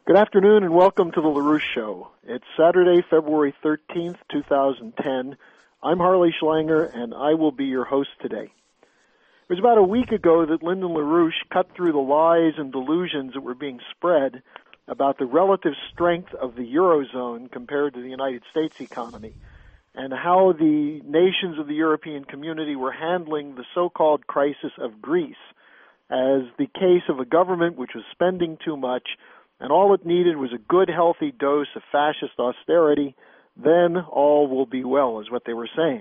Good afternoon and welcome to the LaRouche Show. It's Saturday, February 13th, 2010. I'm Harley Schlanger, and I will be your host today. It was about a week ago that Lyndon LaRouche cut through the lies and delusions that were being spread about the relative strength of the Eurozone compared to the United States economy, and how the nations of the European community were handling the so-called crisis of Greece as the case of a government which was spending too much, and all it needed was a good, healthy dose of fascist austerity. Then all will be well, is what they were saying.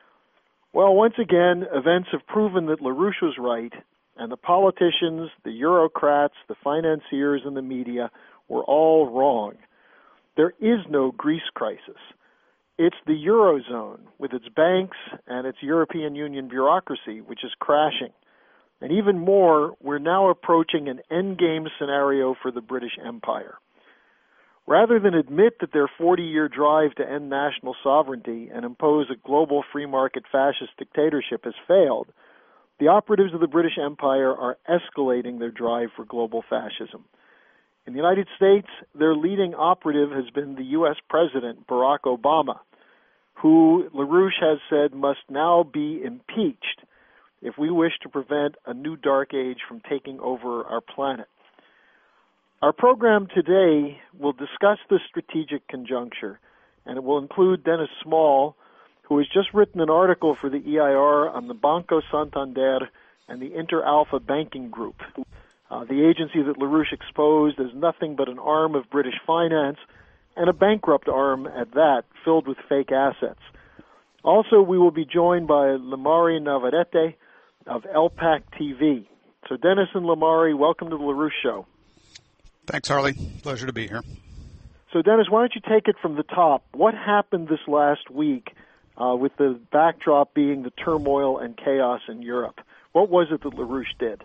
Well, once again, events have proven that LaRouche was right, and the politicians, the Eurocrats, the financiers, and the media were all wrong. There is no Greece crisis. It's the Eurozone, with its banks and its European Union bureaucracy, which is crashing. And even more, we're now approaching an endgame scenario for the British Empire. Rather than admit that their 40-year drive to end national sovereignty and impose a global free market fascist dictatorship has failed, the operatives of the British Empire are escalating their drive for global fascism. In the United States, their leading operative has been the U.S. President, Barack Obama, who LaRouche has said must now be impeached if we wish to prevent a new dark age from taking over our planet. Our program today will discuss this strategic conjuncture, and it will include Dennis Small, who has just written an article for the EIR on the Banco Santander and the Interalpha Banking Group, the agency that LaRouche exposed as nothing but an arm of British finance, and a bankrupt arm at that, filled with fake assets. Also, we will be joined by Lamari Navarrete of LPAC TV. So Dennis and Lamari, welcome to the LaRouche Show. Thanks, Harley. Pleasure to be here. So Dennis, why don't you take it from the top? What happened this last week with the backdrop being the turmoil and chaos in Europe? What was it that LaRouche did?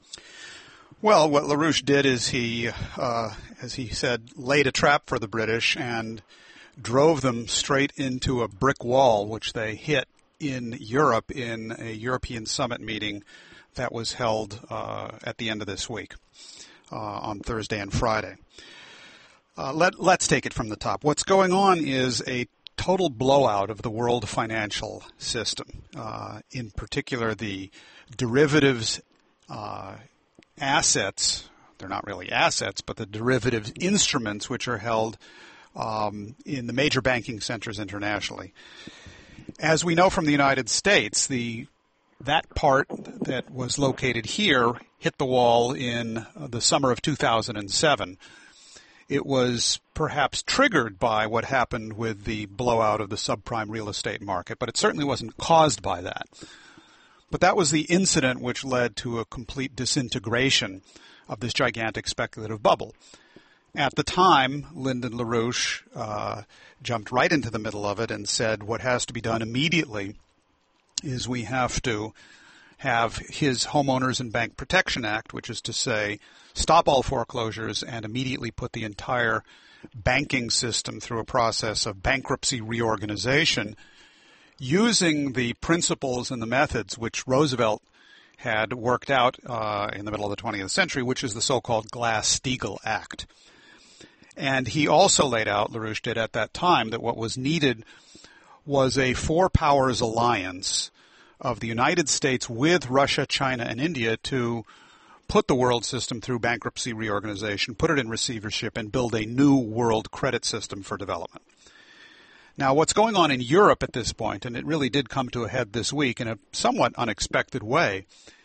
Well, what LaRouche did is he, as he said, laid a trap for the British and drove them straight into a brick wall, which they hit in Europe in a European summit meeting that was held at the end of this week on Thursday and Friday. Let's take it from the top. What's going on is a total blowout of the world financial system, in particular the derivatives assets. They're not really assets, but the derivative instruments which are held in the major banking centers internationally. As we know from the United States, that part that was located here hit the wall in the summer of 2007. It was perhaps triggered by what happened with the blowout of the subprime real estate market, but it certainly wasn't caused by that. But that was the incident which led to a complete disintegration of this gigantic speculative bubble. At the time, Lyndon LaRouche jumped right into the middle of it and said what has to be done immediately is we have to have his Homeowners and Bank Protection Act, which is to say stop all foreclosures and immediately put the entire banking system through a process of bankruptcy reorganization using the principles and the methods which Roosevelt had worked out in the middle of the 20th century, which is the so-called Glass-Steagall Act. And he also laid out, LaRouche did at that time, that what was needed was a four-powers alliance of the United States with Russia, China, and India to put the world system through bankruptcy reorganization, put it in receivership, and build a new world credit system for development. Now, what's going on in Europe at this point, and it really did come to a head this week in a somewhat unexpected way,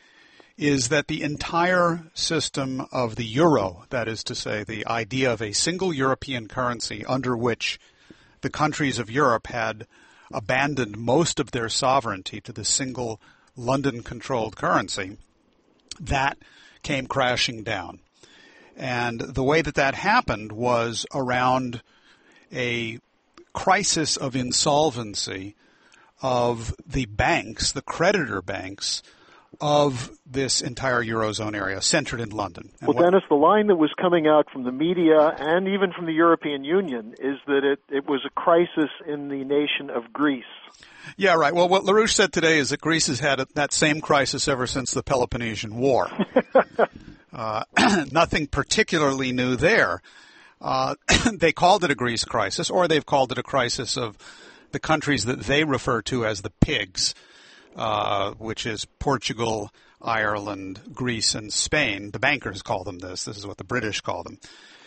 is that the entire system of the euro, that is to say, the idea of a single European currency under which the countries of Europe had abandoned most of their sovereignty to the single London-controlled currency, that came crashing down. And the way that that happened was around a crisis of insolvency of the banks, the creditor banks, of this entire Eurozone area centered in London. And well, Dennis, the line that was coming out from the media and even from the European Union is that it was a crisis in the nation of Greece. Yeah, right. Well, what LaRouche said today is that Greece has had that same crisis ever since the Peloponnesian War. Nothing particularly new there. They called it a Greece crisis, or they've called it a crisis of the countries that they refer to as the pigs, which is Portugal, Ireland, Greece, and Spain. The bankers call them this. This is what the British call them.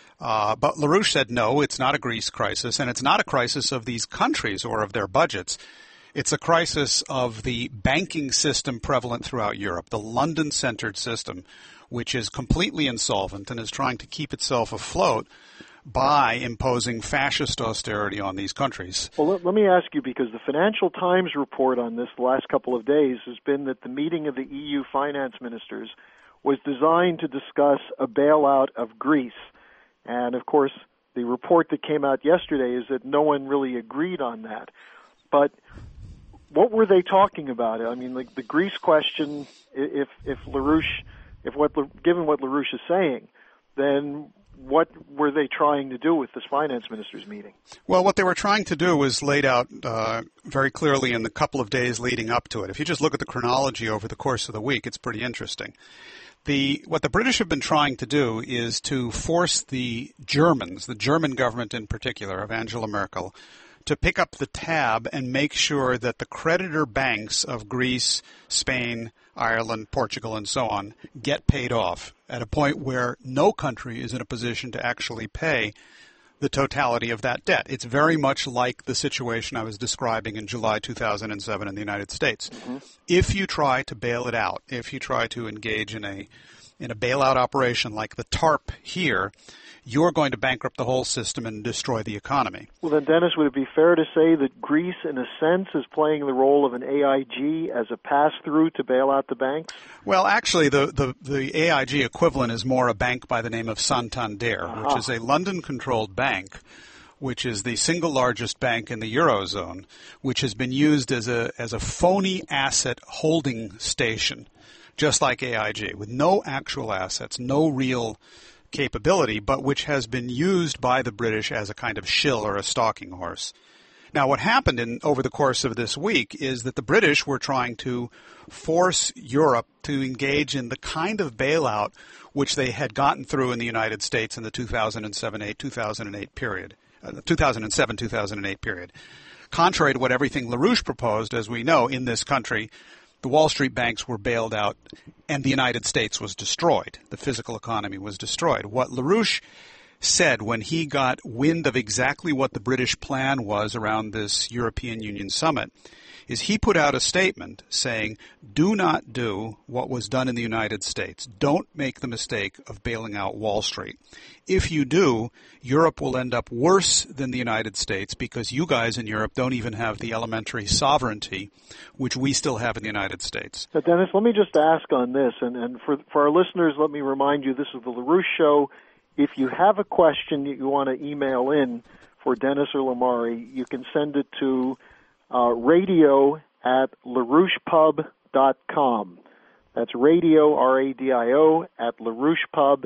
But LaRouche said, no, it's not a Greece crisis, and it's not a crisis of these countries or of their budgets. It's a crisis of the banking system prevalent throughout Europe, the London-centered system, which is completely insolvent and is trying to keep itself afloat by imposing fascist austerity on these countries. Well, let me ask you, because the Financial Times report on this the last couple of days has been that the meeting of the EU finance ministers was designed to discuss a bailout of Greece. And, of course, the report that came out yesterday is that no one really agreed on that. But what were they talking about? I mean, like the Greece question, if LaRouche, given what LaRouche is saying, then what were they trying to do with this finance ministers meeting? Well, what they were trying to do was laid out very clearly in the couple of days leading up to it. If you just look at the chronology over the course of the week, it's pretty interesting. What the British have been trying to do is to force the Germans, the German government in particular, of Angela Merkel, to pick up the tab and make sure that the creditor banks of Greece, Spain, Ireland, Portugal, and so on get paid off at a point where no country is in a position to actually pay the totality of that debt. It's very much like the situation I was describing in July 2007 in the United States. Mm-hmm. If you try to bail it out, if you try to engage in a bailout operation like the TARP here, you're going to bankrupt the whole system and destroy the economy. Well, then, Dennis, would it be fair to say that Greece, in a sense, is playing the role of an AIG as a pass-through to bail out the banks? Well, actually, the AIG equivalent is more a bank by the name of Santander, which is a London-controlled bank, which is the single largest bank in the Eurozone, which has been used as a phony asset holding station, just like AIG, with no actual assets, no real capability, but which has been used by the British as a kind of shill or a stalking horse. Now, what happened over the course of this week is that the British were trying to force Europe to engage in the kind of bailout which they had gotten through in the United States in the 2007-2008 period. Contrary to what everything LaRouche proposed, as we know, in this country, the Wall Street banks were bailed out and the United States was destroyed. The physical economy was destroyed. What LaRouche said when he got wind of exactly what the British plan was around this European Union summit is he put out a statement saying, do not do what was done in the United States. Don't make the mistake of bailing out Wall Street. If you do, Europe will end up worse than the United States because you guys in Europe don't even have the elementary sovereignty which we still have in the United States. But Dennis, let me just ask on this, and for our listeners, let me remind you, this is the LaRouche Show. If you have a question that you want to email in for Dennis or Lamari, you can send it to radio@larouchepub.com. That's radio, R-A-D-I-O, at LaRouchepub,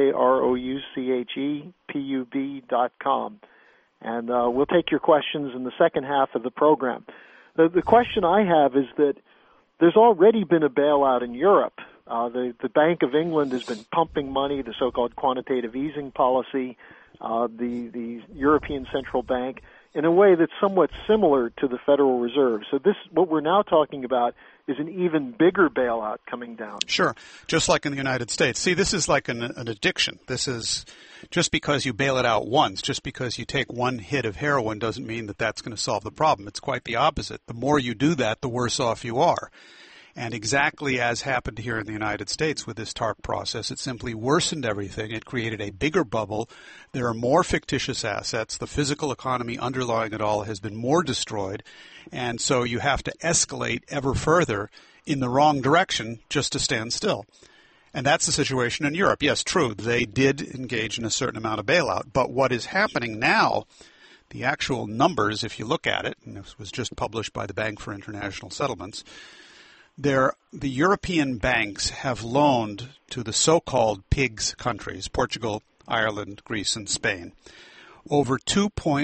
LaRouchepub.com. And we'll take your questions in the second half of the program. The question I have is that there's already been a bailout in Europe. The Bank of England has been pumping money, the so-called quantitative easing policy, the European Central Bank, in a way that's somewhat similar to the Federal Reserve. So what we're now talking about is an even bigger bailout coming down. Sure, just like in the United States. See, this is like an addiction. This is just because you bail it out once, just because you take one hit of heroin doesn't mean that that's going to solve the problem. It's quite the opposite. The more you do that, the worse off you are. And exactly as happened here in the United States with this TARP process, it simply worsened everything. It created a bigger bubble. There are more fictitious assets. The physical economy underlying it all has been more destroyed. And so you have to escalate ever further in the wrong direction just to stand still. And that's the situation in Europe. Yes, true, they did engage in a certain amount of bailout. But what is happening now, the actual numbers, if you look at it, and this was just published by the Bank for International Settlements, the European banks have loaned to the so-called PIGS countries, Portugal, Ireland, Greece, and Spain, over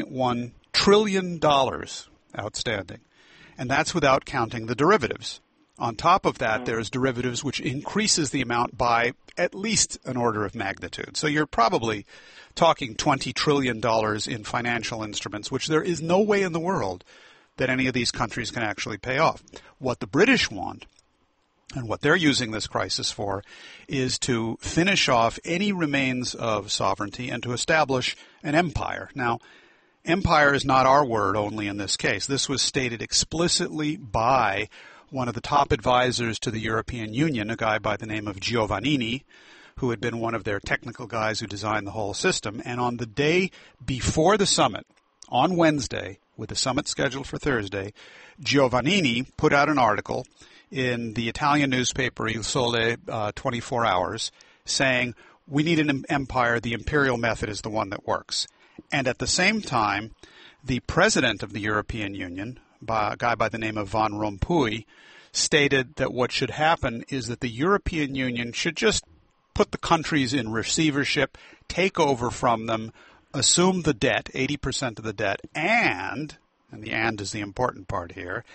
$2.1 trillion outstanding. And that's without counting the derivatives. On top of that, there's derivatives which increases the amount by at least an order of magnitude. So you're probably talking $20 trillion in financial instruments, which there is no way in the world that any of these countries can actually pay off. What the British want, and what they're using this crisis for, is to finish off any remains of sovereignty and to establish an empire. Now, empire is not our word only in this case. This was stated explicitly by one of the top advisors to the European Union, a guy by the name of Giovannini, who had been one of their technical guys who designed the whole system. And on the day before the summit, on Wednesday, with the summit scheduled for Thursday, Giovannini put out an article in the Italian newspaper Il Sole 24 Hours saying, we need an empire, the imperial method is the one that works. And at the same time, the president of the European Union, a guy by the name of Van Rompuy, stated that what should happen is that the European Union should just put the countries in receivership, take over from them, assume the debt, 80% of the debt, and the and is the important part here,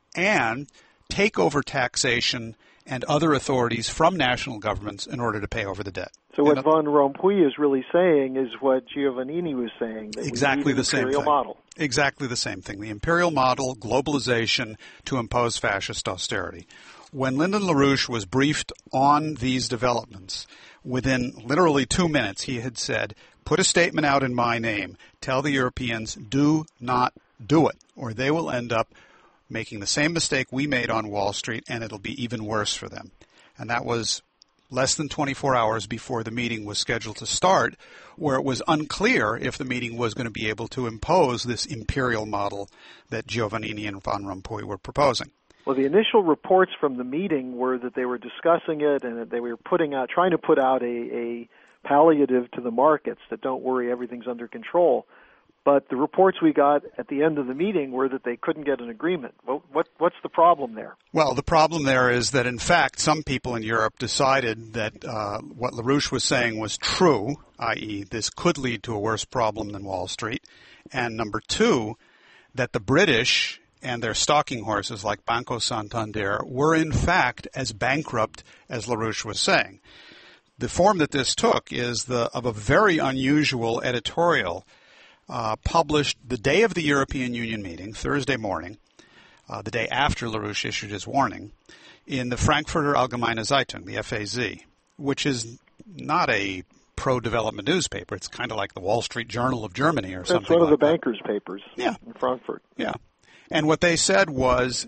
and take over taxation and other authorities from national governments in order to pay over the debt. So what Van Rompuy is really saying is what Giovannini was saying, that exactly we need the same imperial thing. model. Exactly the same thing. The imperial model, globalization to impose fascist austerity. When Lyndon LaRouche was briefed on these developments, within literally 2 minutes, he had said, put a statement out in my name. Tell the Europeans, do not do it, or they will end up making the same mistake we made on Wall Street, and it'll be even worse for them. And that was less than 24 hours before the meeting was scheduled to start, where it was unclear if the meeting was going to be able to impose this imperial model that Giovannini and Van Rompuy were proposing. Well, the initial reports from the meeting were that they were discussing it and that they were trying to put out a palliative to the markets that don't worry, everything's under control. But the reports we got at the end of the meeting were that they couldn't get an agreement. What's the problem there? Well, the problem there is that, in fact, some people in Europe decided that what LaRouche was saying was true, i.e., this could lead to a worse problem than Wall Street. And number two, that the British and their stalking horses like Banco Santander were, in fact, as bankrupt as LaRouche was saying. The form that this took is of a very unusual editorial published the day of the European Union meeting, Thursday morning, the day after LaRouche issued his warning, in the Frankfurter Allgemeine Zeitung, the FAZ, which is not a pro-development newspaper. It's kind of like the Wall Street Journal of Germany or something like that. It's one of the bankers' papers in Frankfurt. Yeah. And what they said was,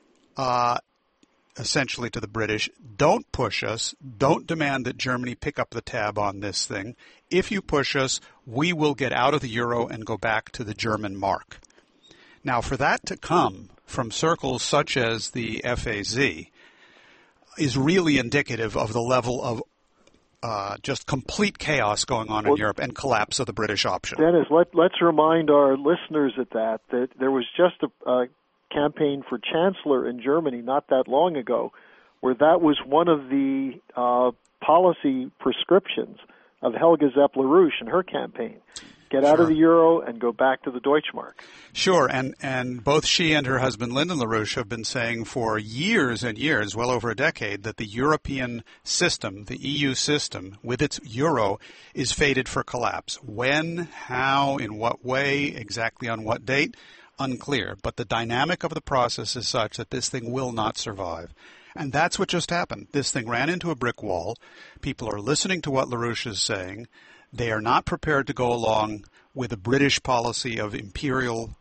essentially to the British, don't push us, don't demand that Germany pick up the tab on this thing. If you push us, we will get out of the euro and go back to the German mark. Now, for that to come from circles such as the FAZ is really indicative of the level of just complete chaos going on in Europe and collapse of the British option. Dennis, let's remind our listeners that there was just a campaign for chancellor in Germany not that long ago, where that was one of the policy prescriptions of Helga Zepp-LaRouche and her campaign. Get out of the euro and go back to the Deutschmark. Sure, and both she and her husband Lyndon LaRouche have been saying for years and years, well over a decade, that the European system, the EU system, with its euro, is fated for collapse. When, how, in what way, exactly on what date, unclear. But the dynamic of the process is such that this thing will not survive. And that's what just happened. This thing ran into a brick wall. People are listening to what LaRouche is saying. They are not prepared to go along with the British policy of the imperial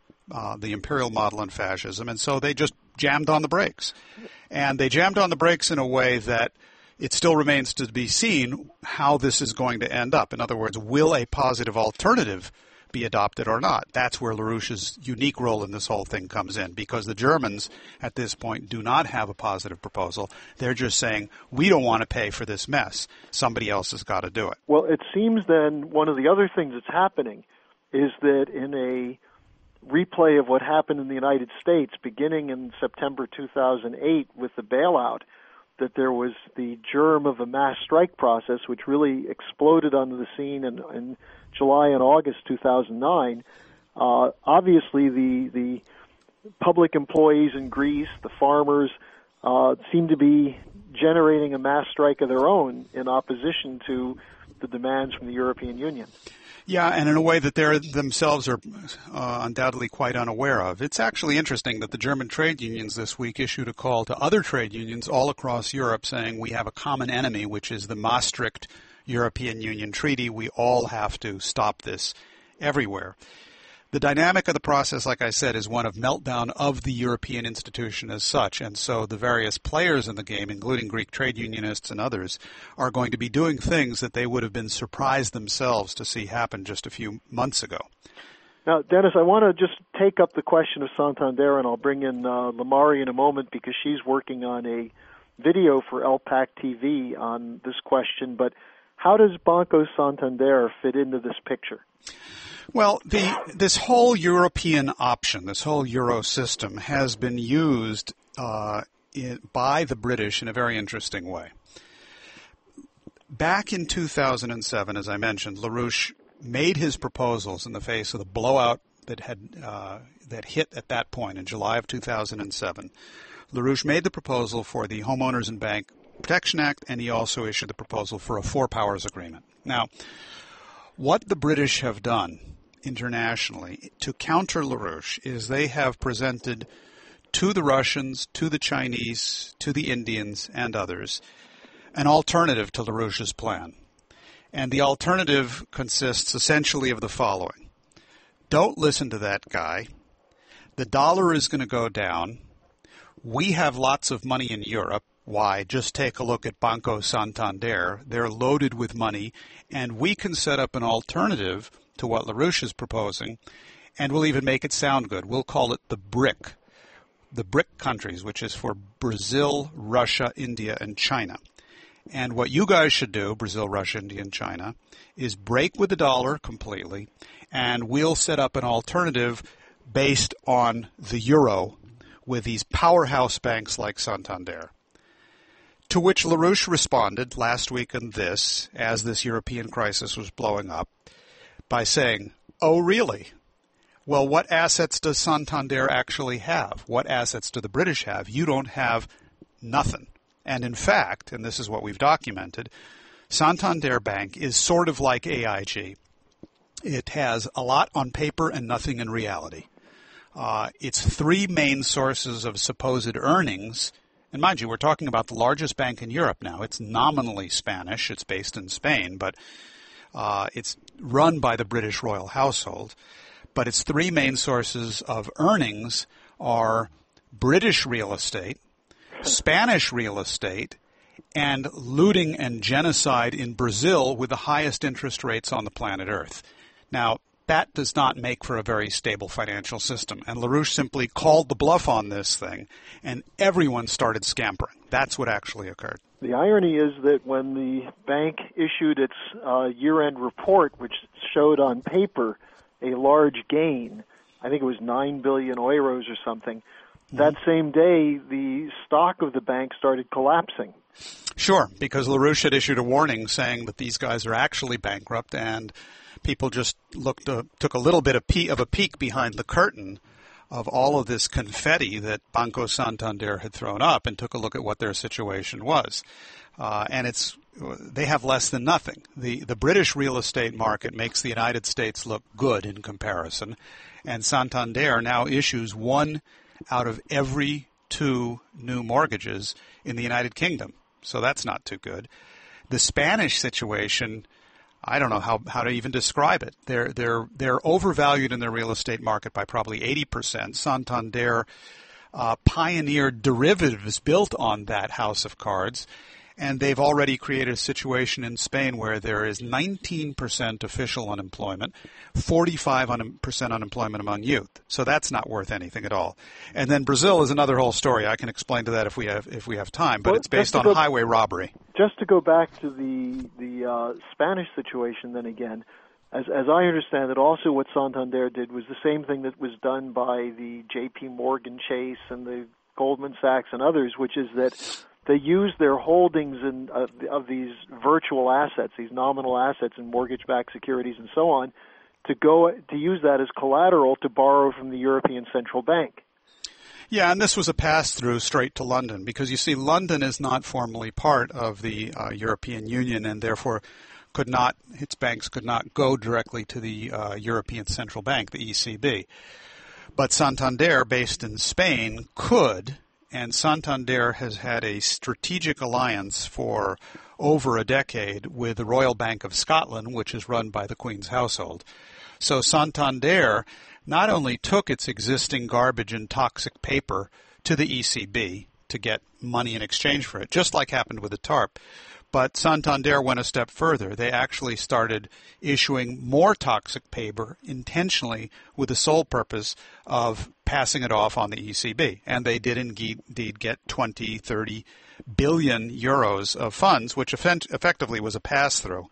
model and fascism, and so they just jammed on the brakes. And they jammed on the brakes in a way that it still remains to be seen how this is going to end up. In other words, will a positive alternative be adopted or not? That's where LaRouche's unique role in this whole thing comes in, because the Germans at this point do not have a positive proposal. They're just saying, we don't want to pay for this mess. Somebody else has got to do it. Well, it seems then one of the other things that's happening is that in a replay of what happened in the United States beginning in September 2008 with the bailout, that there was the germ of a mass strike process which really exploded onto the scene in July and August 2009. Obviously, the public employees in Greece, the farmers, seem to be generating a mass strike of their own in opposition to the demands from the European Union. Yeah, and in a way that they themselves are undoubtedly quite unaware of. It's actually interesting that the German trade unions this week issued a call to other trade unions all across Europe saying we have a common enemy, which is the Maastricht European Union Treaty. We all have to stop this everywhere. The dynamic of the process, like I said, is one of meltdown of the European institution as such, and so the various players in the game, including Greek trade unionists and others, are going to be doing things that they would have been surprised themselves to see happen just a few months ago. Now, Dennis, I want to just take up the question of Santander, and I'll bring in Lamari in a moment because she's working on a video for LPAC TV on this question, but how does Banco Santander fit into this picture? Well, this whole European option, this whole Euro system, has been used by the British in a very interesting way. Back in 2007, as I mentioned, LaRouche made his proposals in the face of the blowout that hit at that point in July of 2007. LaRouche made the proposal for the Homeowners and Bank Protection Act, and he also issued the proposal for a Four Powers Agreement. Now, what the British have done internationally to counter LaRouche is they have presented to the Russians, to the Chinese, to the Indians, and others an alternative to LaRouche's plan. And the alternative consists essentially of the following. Don't listen to that guy. The dollar is going to go down. We have lots of money in Europe. Why? Just take a look at Banco Santander. They're loaded with money, and we can set up an alternative to what LaRouche is proposing, and we'll even make it sound good. We'll call it the BRIC countries, which is for Brazil, Russia, India, and China. And what you guys should do, Brazil, Russia, India, and China, is break with the dollar completely, and we'll set up an alternative based on the euro with these powerhouse banks like Santander. To which LaRouche responded last week in this, as this European crisis was blowing up, by saying, oh, really? Well, what assets does Santander actually have? What assets do the British have? You don't have nothing. And in fact, and this is what we've documented, Santander Bank is sort of like AIG. It has a lot on paper and nothing in reality. Its three main sources of supposed earnings, and mind you, we're talking about the largest bank in Europe now. It's nominally Spanish. It's based in Spain, but it's run by the British royal household. But its three main sources of earnings are British real estate, Spanish real estate, and looting and genocide in Brazil with the highest interest rates on the planet Earth. Now, that does not make for a very stable financial system. And LaRouche simply called the bluff on this thing, and everyone started scampering. That's what actually occurred. The irony is that when the bank issued its year-end report, which showed on paper a large gain, I think it was 9 billion euros or something, that same day the stock of the bank started collapsing. Sure, because LaRouche had issued a warning saying that these guys are actually bankrupt, and people just took a little bit of a peek behind the curtain of all of this confetti that Banco Santander had thrown up and took a look at what their situation was. And they have less than nothing. The British real estate market makes the United States look good in comparison, and Santander now issues 1 out of every 2 new mortgages in the United Kingdom. So that's not too good. The Spanish situation, I don't know how to even describe it. They're overvalued in their real estate market by probably 80%. Santander pioneered derivatives built on that house of cards, and they've already created a situation in Spain where there is 19% official unemployment, 45% unemployment among youth. So that's not worth anything at all. And then Brazil is another whole story. I can explain to that if we have time, but it's based on highway robbery. Just to go back to the Spanish situation then again, as I understand it, also what Santander did was the same thing that was done by the J.P. Morgan Chase and the Goldman Sachs and others, which is that they use their holdings of these virtual assets, these nominal assets and mortgage-backed securities and so on, to use that as collateral to borrow from the European Central Bank. Yeah, and this was a pass-through straight to London because, you see, London is not formally part of the European Union and therefore its banks could not go directly to the European Central Bank, the ECB. But Santander, based in Spain, could, and Santander has had a strategic alliance for over a decade with the Royal Bank of Scotland, which is run by the Queen's household. So Santander not only took its existing garbage and toxic paper to the ECB to get money in exchange for it, just like happened with the TARP, but Santander went a step further. They actually started issuing more toxic paper intentionally with the sole purpose of passing it off on the ECB. And they did indeed get 20, 30 billion euros of funds, which effectively was a pass-through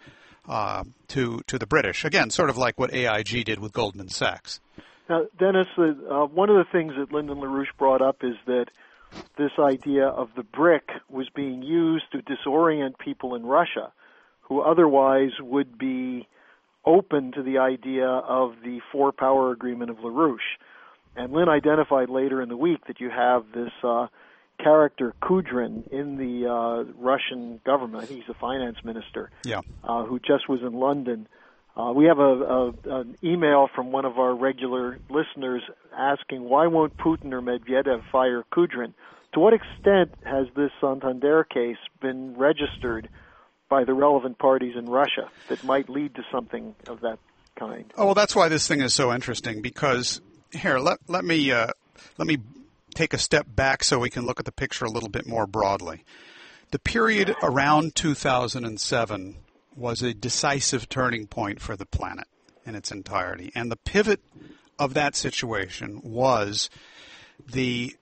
to the British. Again, sort of like what AIG did with Goldman Sachs. Now, Dennis, one of the things that Lyndon LaRouche brought up is that this idea of the brick was being used to disorient people in Russia who otherwise would be open to the idea of the four-power agreement of LaRouche. And Lynn identified later in the week that you have this character Kudrin in the Russian government. I think he's a finance minister, who just was in London. We have an email from one of our regular listeners asking, why won't Putin or Medvedev fire Kudrin? To what extent has this Santander case been registered by the relevant parties in Russia that might lead to something of that kind? Oh, well, that's why this thing is so interesting, because here, let me take a step back so we can look at the picture a little bit more broadly. The period around 2007 was a decisive turning point for the planet in its entirety. And the pivot of that situation was the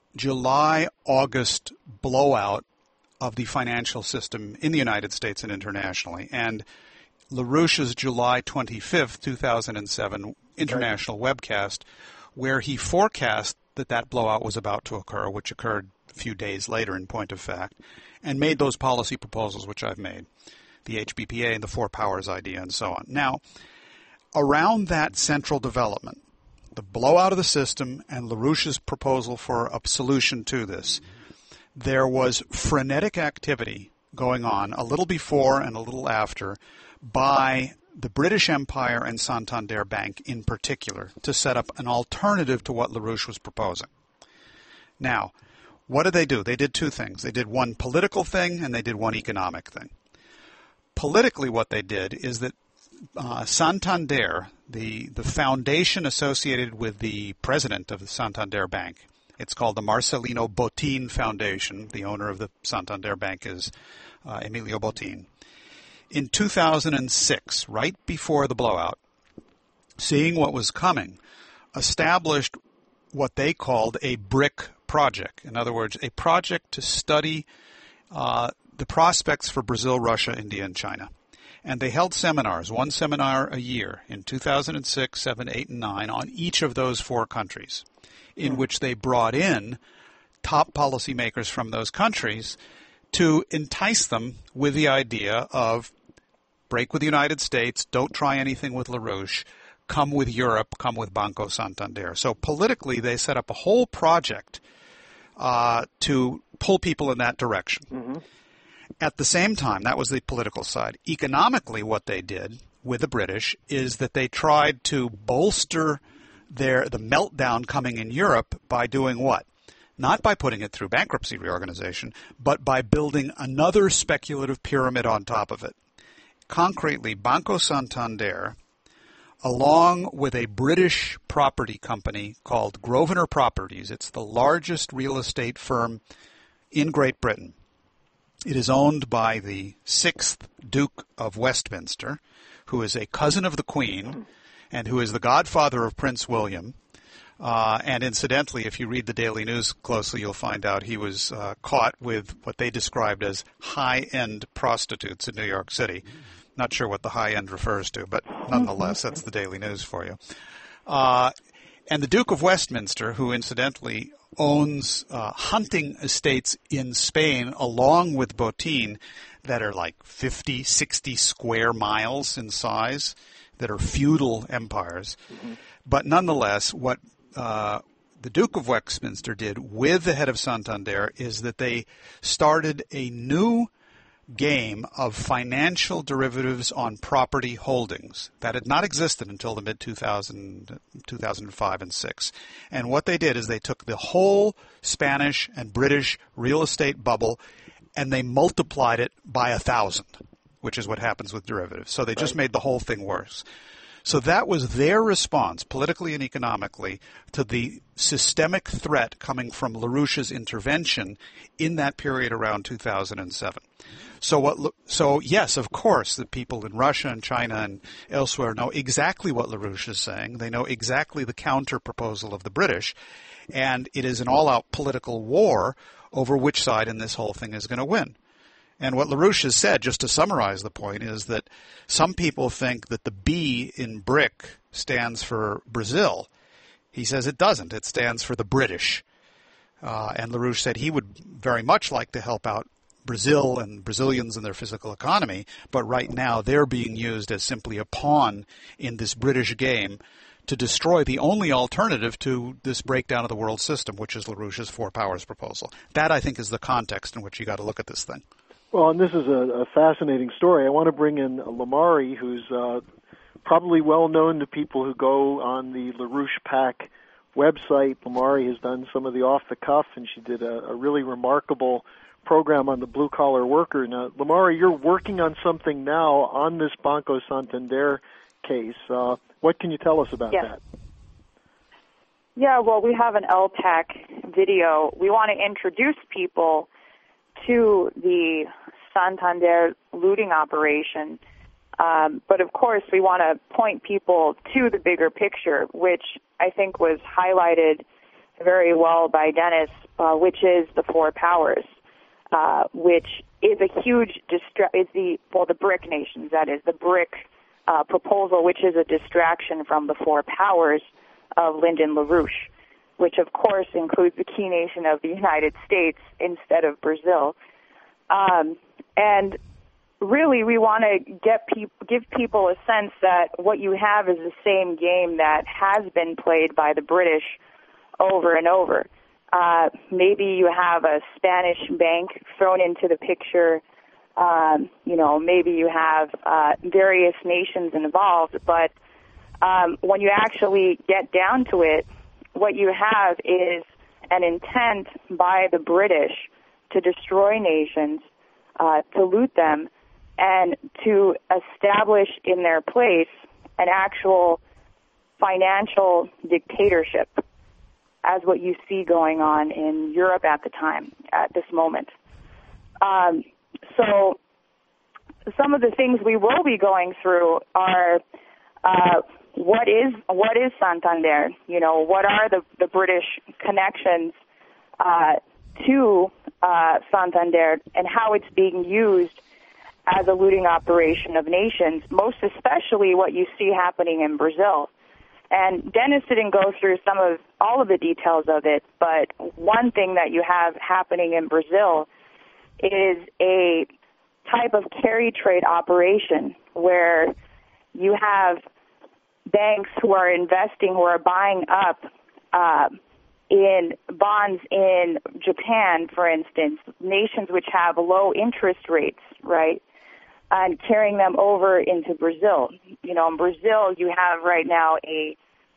July-August blowout of the financial system in the United States and internationally. And LaRouche's July 25th, 2007 international webcast, where he forecast that blowout was about to occur, which occurred a few days later in point of fact, and made those policy proposals which I've made, the HBPA and the Four Powers idea and so on. Now, around that central development, the blowout of the system and LaRouche's proposal for a solution to this, there was frenetic activity going on a little before and a little after by the British Empire and Santander Bank in particular to set up an alternative to what LaRouche was proposing. Now, what did they do? They did two things. They did one political thing and they did one economic thing. Politically, what they did is that Santander, the foundation associated with the president of the Santander Bank, it's called the Marcelino Botín Foundation. The owner of the Santander Bank is Emilio Botín. In 2006, right before the blowout, seeing what was coming, established what they called a BRIC project. In other words, a project to study the prospects for Brazil, Russia, India, and China. And they held seminars, one seminar a year in 2006, 7, 8, and 9 on each of those four countries, in which they brought in top policymakers from those countries to entice them with the idea of break with the United States, don't try anything with LaRouche, come with Europe, come with Banco Santander. So politically, they set up a whole project to pull people in that direction. Mm-hmm. At the same time, that was the political side. Economically, what they did with the British is that they tried to bolster the meltdown coming in Europe by doing what? Not by putting it through bankruptcy reorganization, but by building another speculative pyramid on top of it. Concretely, Banco Santander, along with a British property company called Grosvenor Properties, it's the largest real estate firm in Great Britain. It is owned by the 6th Duke of Westminster, who is a cousin of the Queen and who is the godfather of Prince William. And incidentally, if you read the Daily News closely, you'll find out he was caught with what they described as high-end prostitutes in New York City. Not sure what the high-end refers to, but nonetheless, that's the Daily News for you. And the Duke of Westminster, who incidentally owns hunting estates in Spain along with Botín that are like 50, 60 square miles in size, that are feudal empires. Mm-hmm. But nonetheless, what the Duke of Westminster did with the head of Santander is that they started a new game of financial derivatives on property holdings that had not existed until the mid-2005 and 6. And what they did is they took the whole Spanish and British real estate bubble and they multiplied it by 1,000, which is what happens with derivatives. So they just made the whole thing worse. So that was their response, politically and economically, to the systemic threat coming from LaRouche's intervention in that period around 2007. So yes, of course, the people in Russia and China and elsewhere know exactly what LaRouche is saying. They know exactly the counter-proposal of the British, and it is an all-out political war over which side in this whole thing is going to win. And what LaRouche has said, just to summarize the point, is that some people think that the B in BRIC stands for Brazil. He says it doesn't. It stands for the British. And LaRouche said he would very much like to help out Brazil and Brazilians and their physical economy, but right now they're being used as simply a pawn in this British game to destroy the only alternative to this breakdown of the world system, which is LaRouche's Four Powers proposal. That, I think, is the context in which you got to look at this thing. Well, and this is a fascinating story. I want to bring in Lamari, who's probably well known to people who go on the LaRouche PAC website. Lamari has done some of the off-the-cuff, and she did a really remarkable program on the blue-collar worker. Now, Lamari, you're working on something now on this Banco Santander case. What can you tell us about that? Yeah, well, we have an LPAC video. We want to introduce people to the Santander looting operation. But, of course, we want to point people to the bigger picture, which I think was highlighted very well by Dennis, which is the Four Powers, which is a huge the BRIC nations, that is, the BRIC proposal, which is a distraction from the Four Powers of Lyndon LaRouche, which, of course, includes the key nation of the United States instead of Brazil. And really, we want to give people a sense that what you have is the same game that has been played by the British over and over. Maybe you have a Spanish bank thrown into the picture. Maybe you have various nations involved. But when you actually get down to it, what you have is an intent by the British to destroy nations, to loot them, and to establish in their place an actual financial dictatorship, as what you see going on in Europe at the time, at this moment. So some of the things we will be going through are what is Santander? What are the British connections to Santander, and how it's being used as a looting operation of nations, most especially what you see happening in Brazil. And Dennis didn't go through all of the details of it, but one thing that you have happening in Brazil is a type of carry trade operation where you have banks who are investing, who are buying up in bonds in Japan, for instance, nations which have low interest rates, right, and carrying them over into Brazil. In Brazil, you have right now a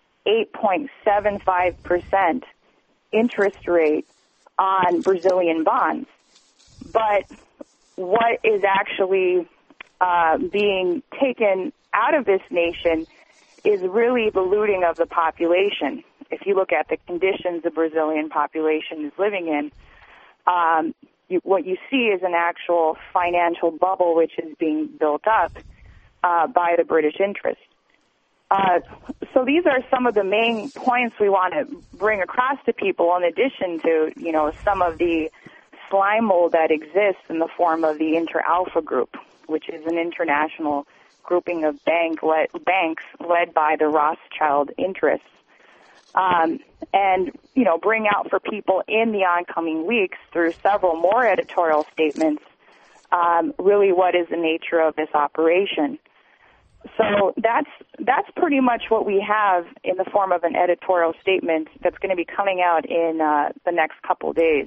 8.75% interest rate on Brazilian bonds. But what is actually being taken out of this nation is really the looting of the population. If you look at the conditions the Brazilian population is living in, what you see is an actual financial bubble which is being built up by the British interest. So these are some of the main points we want to bring across to people, in addition to, some of the slime mold that exists in the form of the Inter-Alpha Group, which is an international grouping of banks led by the Rothschild interests. And bring out for people in the oncoming weeks through several more editorial statements, really what is the nature of this operation. So that's pretty much what we have in the form of an editorial statement that's going to be coming out in the next couple days.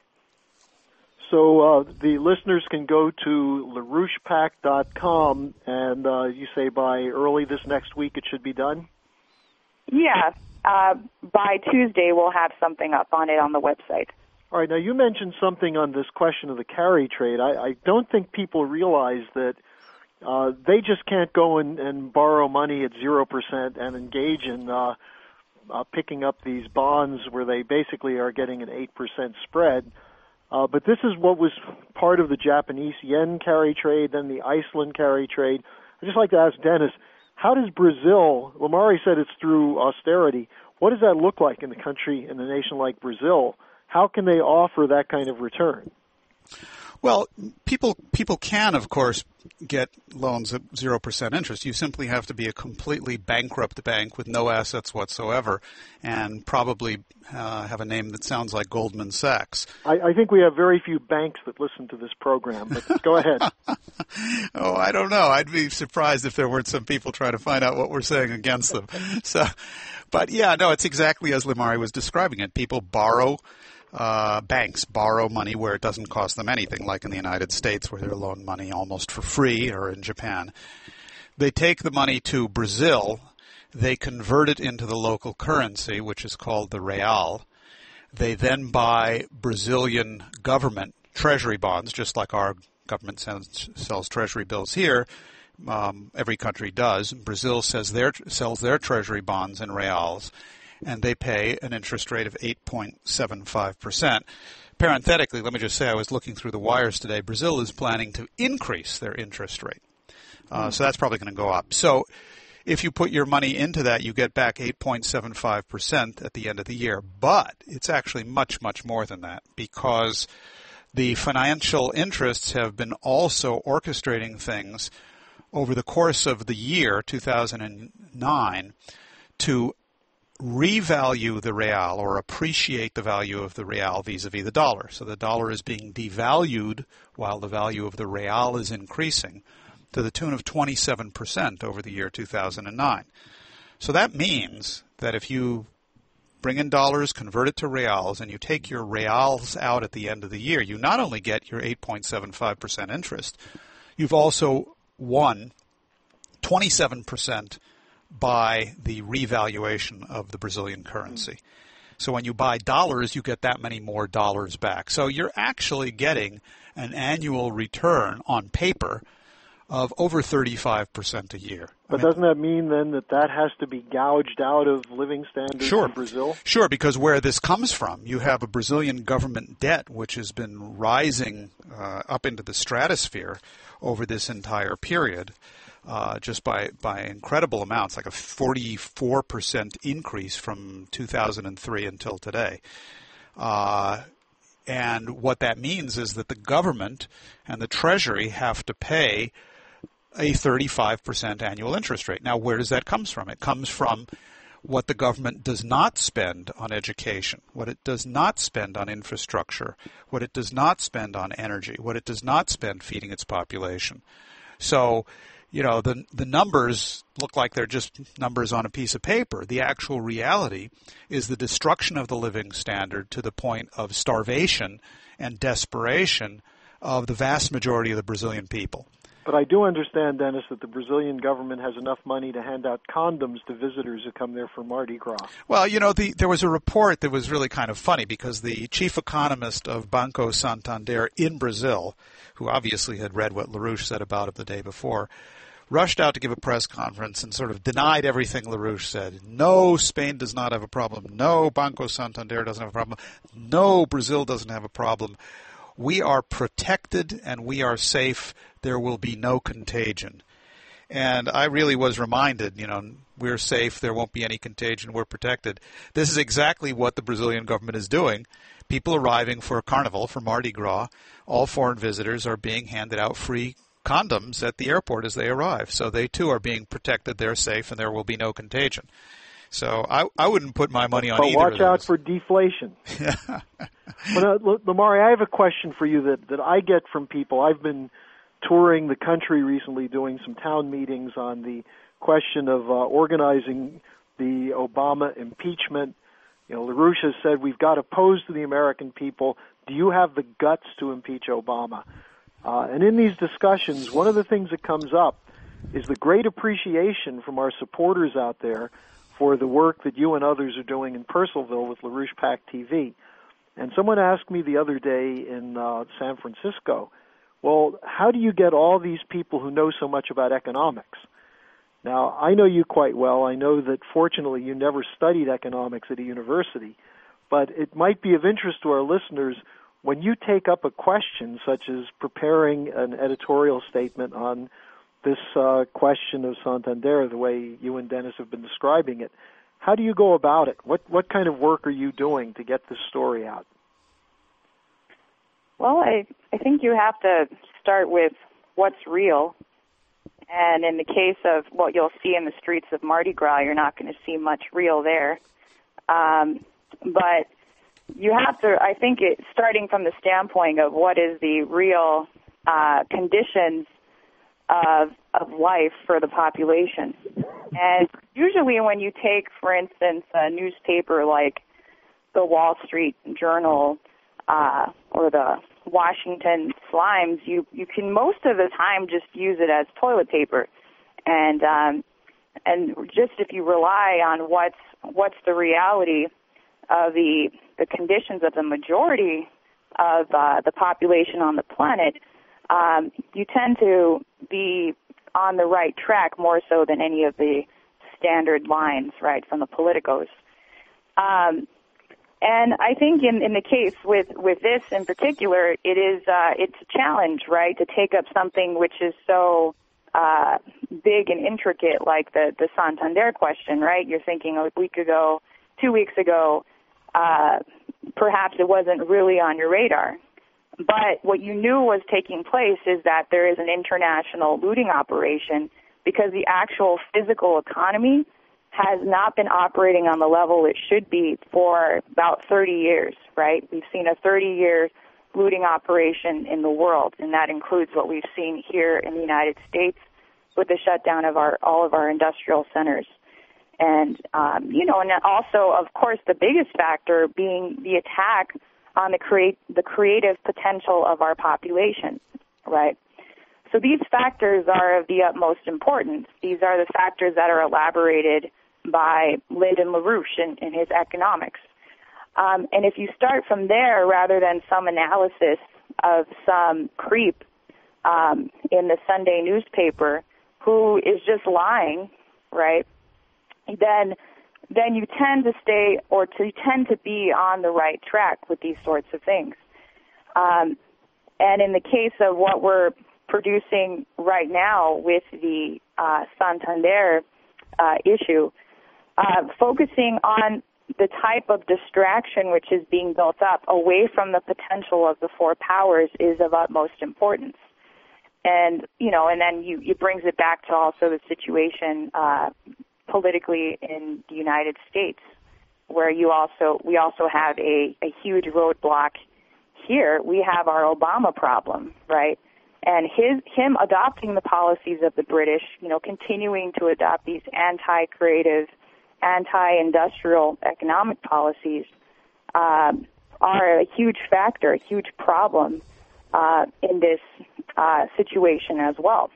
So the listeners can go to LaRouchePAC.com, and you say by early this next week it should be done? Yeah. By Tuesday we'll have something up on it on the website. All right. Now, you mentioned something on this question of the carry trade. I don't think people realize that they just can't go and borrow money at 0% and engage in picking up these bonds where they basically are getting an 8% spread. But this is what was part of the Japanese yen carry trade, then the Iceland carry trade. I'd just like to ask Dennis, how does Brazil, Lamari said it's through austerity, what does that look like in a country, in a nation like Brazil? How can they offer that kind of return? Well, people can, of course, get loans at 0% interest. You simply have to be a completely bankrupt bank with no assets whatsoever and probably have a name that sounds like Goldman Sachs. I think we have very few banks that listen to this program, but go ahead. Oh, I don't know. I'd be surprised if there weren't some people trying to find out what we're saying against them. But yeah, no, it's exactly as Lamari was describing it. People borrow. Banks borrow money where it doesn't cost them anything, like in the United States where they're loaned money almost for free, or in Japan. They take the money to Brazil. They convert it into the local currency, which is called the real. They then buy Brazilian government treasury bonds, just like our government sells treasury bills here. Every country does. Brazil sells their treasury bonds in reals, and they pay an interest rate of 8.75%. Parenthetically, let me just say I was looking through the wires today. Brazil is planning to increase their interest rate. So that's probably going to go up. So if you put your money into that, you get back 8.75% at the end of the year. But it's actually much, much more than that, because the financial interests have been also orchestrating things over the course of the year, 2009, to revalue the real or appreciate the value of the real vis-a-vis the dollar. So the dollar is being devalued while the value of the real is increasing to the tune of 27% over the year 2009. So that means that if you bring in dollars, convert it to reals, and you take your reals out at the end of the year, you not only get your 8.75% interest, you've also won 27% by the revaluation of the Brazilian currency. So when you buy dollars, you get that many more dollars back. So you're actually getting an annual return on paper of over 35% a year. But doesn't that mean then that has to be gouged out of living standards in Brazil? Sure, because where this comes from, you have a Brazilian government debt which has been rising up into the stratosphere over this entire period. Just by incredible amounts, like a 44% increase from 2003 until today. And what that means is that the government and the Treasury have to pay a 35% annual interest rate. Now, where does that come from? It comes from what the government does not spend on education, what it does not spend on infrastructure, what it does not spend on energy, what it does not spend feeding its population. So, you know, the numbers look like they're just numbers on a piece of paper. The actual reality is the destruction of the living standard to the point of starvation and desperation of the vast majority of the Brazilian people. But I do understand, Dennis, that the Brazilian government has enough money to hand out condoms to visitors who come there for Mardi Gras. Well, you know, there was a report that was really kind of funny because the chief economist of Banco Santander in Brazil, who obviously had read what LaRouche said about it the day before, rushed out to give a press conference and sort of denied everything LaRouche said. No, Spain does not have a problem. No, Banco Santander doesn't have a problem. No, Brazil doesn't have a problem. We are protected and we are safe. There will be no contagion. And I really was reminded, you know, we're safe. There won't be any contagion. We're protected. This is exactly what the Brazilian government is doing. People arriving for a carnival, for Mardi Gras, all foreign visitors are being handed out free condoms at the airport as they arrive. So they, too, are being protected. They're safe, and there will be no contagion. So I wouldn't put my money on either of those. But watch out for deflation. Lamari, I have a question for you that I get from people. I've been touring the country recently, doing some town meetings on the question of organizing the Obama impeachment. LaRouche has said, we've got to pose to the American people, do you have the guts to impeach Obama? And in these discussions, one of the things that comes up is the great appreciation from our supporters out there for the work that you and others are doing in Purcellville with LaRouche PAC TV. And someone asked me the other day in San Francisco, well, how do you get all these people who know so much about economics? Now, I know you quite well. I know that fortunately you never studied economics at a university, but it might be of interest to our listeners when you take up a question such as preparing an editorial statement on this question of Santander, the way you and Dennis have been describing it. How do you go about it? What kind of work are you doing to get this story out? Well, I think you have to start with what's real. And in the case of what you'll see in the streets of Mardi Gras, you're not going to see much real there. But you have to, I think, starting from the standpoint of what is the real conditions of life for the population. And usually when you take, for instance, a newspaper like the Wall Street Journal or the Washington Slimes, you can most of the time just use it as toilet paper. And just if you rely on what's the reality of the conditions of the majority of the population on the planet, you tend to be on the right track more so than any of the standard lines, right, from the politicos. And I think in the case with this in particular, it's a challenge, right, to take up something which is so big and intricate like the Santander question, right? You're thinking a week ago, 2 weeks ago, perhaps it wasn't really on your radar. But what you knew was taking place is that there is an international looting operation because the actual physical economy has not been operating on the level it should be for about 30 years, right? We've seen a 30-year looting operation in the world, and that includes what we've seen here in the United States with the shutdown of all of our industrial centers. And, and also, of course, the biggest factor being the attack on the creative potential of our population, right? So these factors are of the utmost importance. These are the factors that are elaborated by Lyndon LaRouche in his economics. And if you start from there rather than some analysis of some creep in the Sunday newspaper who is just lying, right, then you tend to be on the right track with these sorts of things. And in the case of what we're producing right now with the Santander issue, focusing on the type of distraction which is being built up away from the potential of the four powers is of utmost importance. And, and then it brings it back to also the situation politically in the United States, where we also have a huge roadblock here. We have our Obama problem, right? And him adopting the policies of the British, continuing to adopt these anti-creative, anti-industrial economic policies are a huge factor, a huge problem in this situation as well.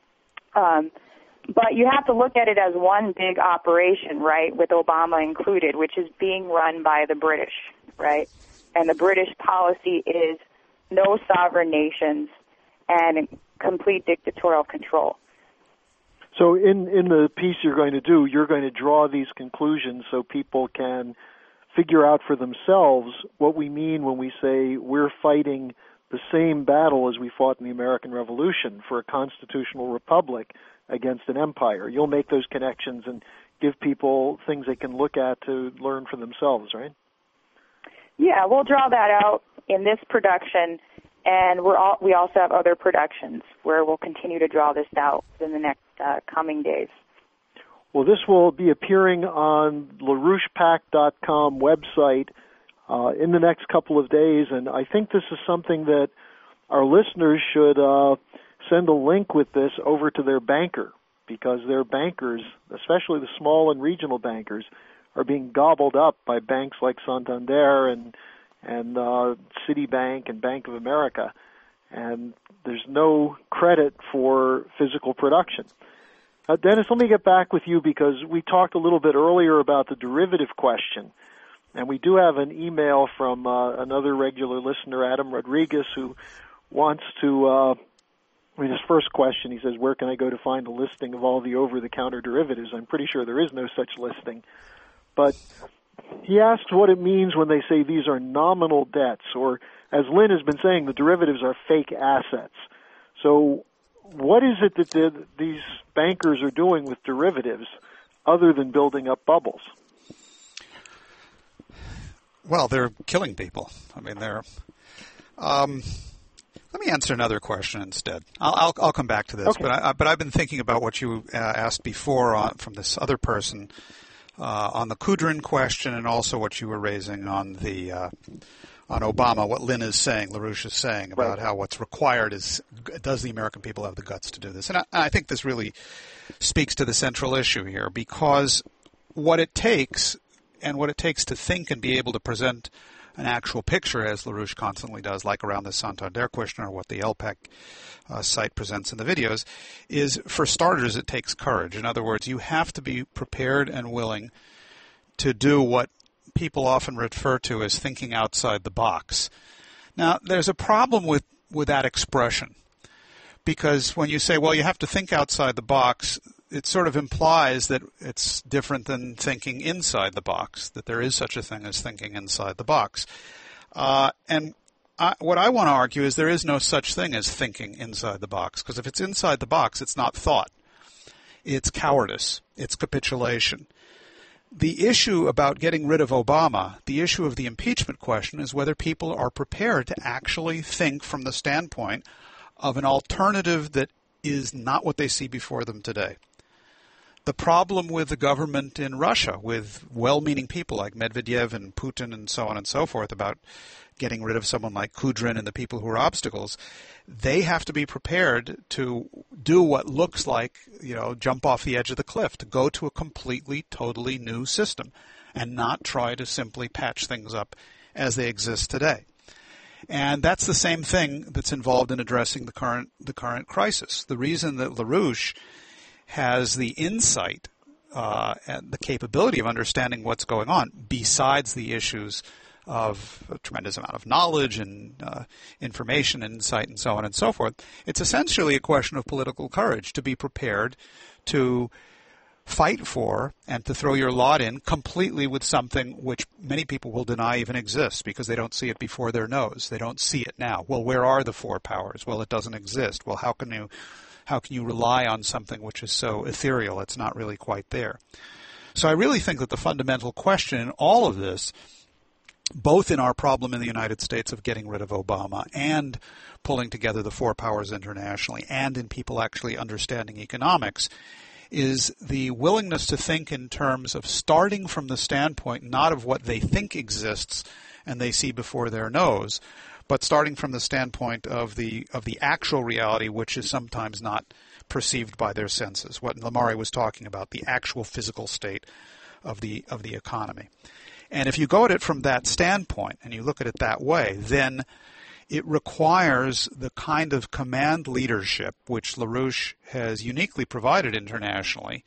But you have to look at it as one big operation, right, with Obama included, which is being run by the British, right? And the British policy is no sovereign nations and complete dictatorial control. So in the piece you're going to do, you're going to draw these conclusions so people can figure out for themselves what we mean when we say we're fighting the same battle as we fought in the American Revolution for a constitutional republic against an empire. You'll make those connections and give people things they can look at to learn for themselves, right? Yeah, we'll draw that out in this production, and we also have other productions where we'll continue to draw this out in the next coming days. Well, this will be appearing on LaRouchePAC.com website in the next couple of days, and I think this is something that our listeners should send a link with this over to their banker, because their bankers, especially the small and regional bankers, are being gobbled up by banks like Santander and Citibank and Bank of America, and there's no credit for physical production. Dennis, let me get back with you, because we talked a little bit earlier about the derivative question, and we do have an email from another regular listener, Adam Rodriguez, who wants to, his first question, he says, where can I go to find a listing of all the over-the-counter derivatives? I'm pretty sure there is no such listing. But he asks what it means when they say these are nominal debts, or, as Lynn has been saying, the derivatives are fake assets. So what is it that these bankers are doing with derivatives other than building up bubbles? Well, they're killing people. I mean, they're... let me answer another question instead. I'll come back to this, okay. But I've been thinking about what you asked before from this other person on the Kudrin question, and also what you were raising on the on Obama. What Lynn is saying, LaRouche is saying about how what's required is, does the American people have the guts to do this? And I think this really speaks to the central issue here, because what it takes to think and be able to present an actual picture, as LaRouche constantly does, like around the Santander question or what the LPEC site presents in the videos, is, for starters, it takes courage. In other words, you have to be prepared and willing to do what people often refer to as thinking outside the box. Now, there's a problem with that expression, because when you say, well, you have to think outside the box, it sort of implies that it's different than thinking inside the box, that there is such a thing as thinking inside the box. What I want to argue is there is no such thing as thinking inside the box, because if it's inside the box, it's not thought. It's cowardice. It's capitulation. The issue about getting rid of Obama, the issue of the impeachment question, is whether people are prepared to actually think from the standpoint of an alternative that is not what they see before them today. The problem with the government in Russia, with well-meaning people like Medvedev and Putin and so on and so forth, about getting rid of someone like Kudrin and the people who are obstacles, they have to be prepared to do what looks like, jump off the edge of the cliff, to go to a completely, totally new system and not try to simply patch things up as they exist today. And that's the same thing that's involved in addressing the current crisis. The reason that LaRouche has the insight and the capability of understanding what's going on, besides the issues of a tremendous amount of knowledge and information and insight and so on and so forth, it's essentially a question of political courage, to be prepared to fight for and to throw your lot in completely with something which many people will deny even exists, because they don't see it before their nose. They don't see it now. Well, where are the four powers? Well, it doesn't exist. Well, how can you rely on something which is so ethereal? It's not really quite there. So I really think that the fundamental question in all of this, both in our problem in the United States of getting rid of Obama and pulling together the four powers internationally, and in people actually understanding economics, is the willingness to think in terms of starting from the standpoint not of what they think exists and they see before their nose, but starting from the standpoint of the actual reality, which is sometimes not perceived by their senses. What Lamari was talking about, the actual physical state of the economy. And if you go at it from that standpoint and you look at it that way, then it requires the kind of command leadership which LaRouche has uniquely provided internationally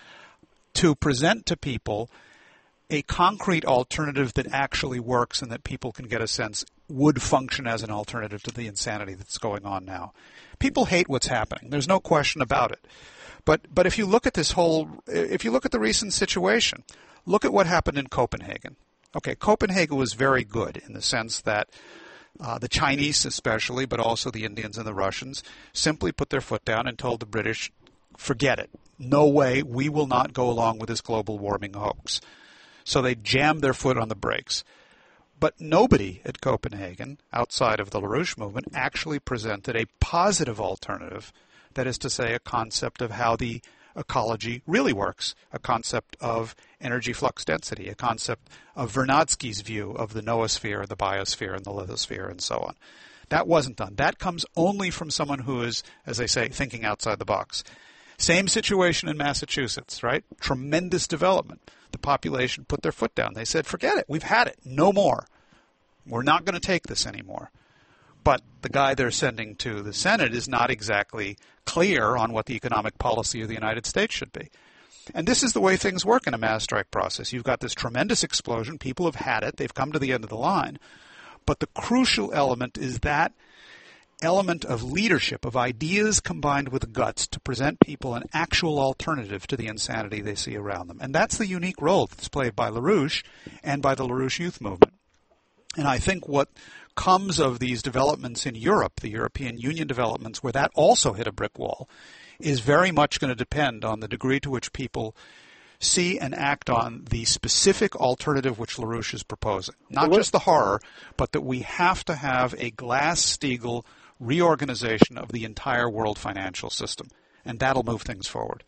to present to people a concrete alternative that actually works and that people can get a sense would function as an alternative to the insanity that's going on now. People hate what's happening. There's no question about it. But if you look at if you look at the recent situation, look at what happened in Copenhagen. Okay, Copenhagen was very good in the sense that the Chinese especially, but also the Indians and the Russians, simply put their foot down and told the British, forget it. No way, we will not go along with this global warming hoax. So they jammed their foot on the brakes. But nobody at Copenhagen, outside of the LaRouche movement, actually presented a positive alternative, that is to say, a concept of how the ecology really works, a concept of energy flux density, a concept of Vernadsky's view of the noosphere, the biosphere, and the lithosphere, and so on. That wasn't done. That comes only from someone who is, as they say, thinking outside the box. Same situation in Massachusetts, right? Tremendous development. The population put their foot down. They said, forget it. We've had it. No more. We're not going to take this anymore. But the guy they're sending to the Senate is not exactly clear on what the economic policy of the United States should be. And this is the way things work in a mass strike process. You've got this tremendous explosion. People have had it. They've come to the end of the line. But the crucial element is that element of leadership, of ideas combined with guts to present people an actual alternative to the insanity they see around them. And that's the unique role that's played by LaRouche and by the LaRouche Youth Movement. And I think what comes of these developments in Europe, the European Union developments, where that also hit a brick wall, is very much going to depend on the degree to which people see and act on the specific alternative which LaRouche is proposing. Not just the horror, but that we have to have a Glass-Steagall reorganization of the entire world financial system. And that'll move things forward.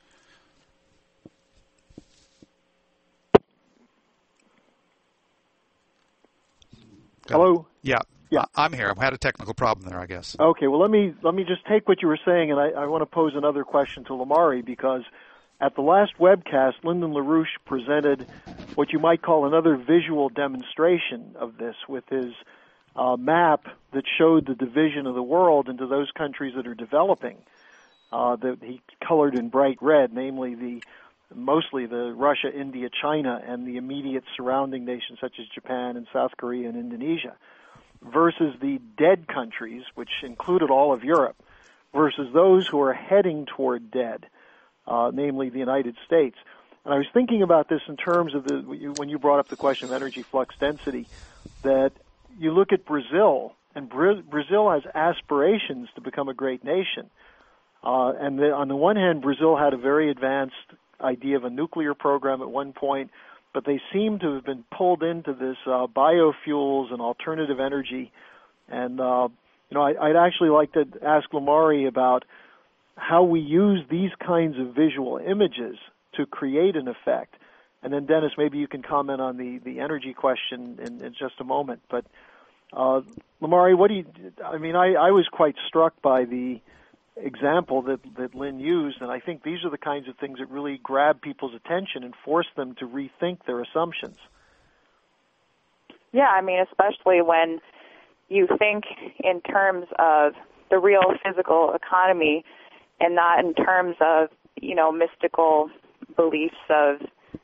Hello? Yeah. I'm here. I had a technical problem there, I guess. Okay, well, let me just take what you were saying, and I want to pose another question to Lamari, because at the last webcast, Lyndon LaRouche presented what you might call another visual demonstration of this with his map that showed the division of the world into those countries that are developing, that he colored in bright red, namely mostly the Russia, India, China, and the immediate surrounding nations such as Japan and South Korea and Indonesia, versus the dead countries, which included all of Europe, versus those who are heading toward dead, namely the United States. And I was thinking about this in terms of when you brought up the question of energy flux density, that you look at Brazil, and Brazil has aspirations to become a great nation. On the one hand, Brazil had a very advanced idea of a nuclear program at one point, but they seem to have been pulled into this biofuels and alternative energy. And I'd actually like to ask Lamari about how we use these kinds of visual images to create an effect. And then, Dennis, maybe you can comment on the energy question in just a moment. But Lamari, I was quite struck by the example that Lynn used, and I think these are the kinds of things that really grab people's attention and force them to rethink their assumptions. Yeah, especially when you think in terms of the real physical economy and not in terms of, mystical beliefs of,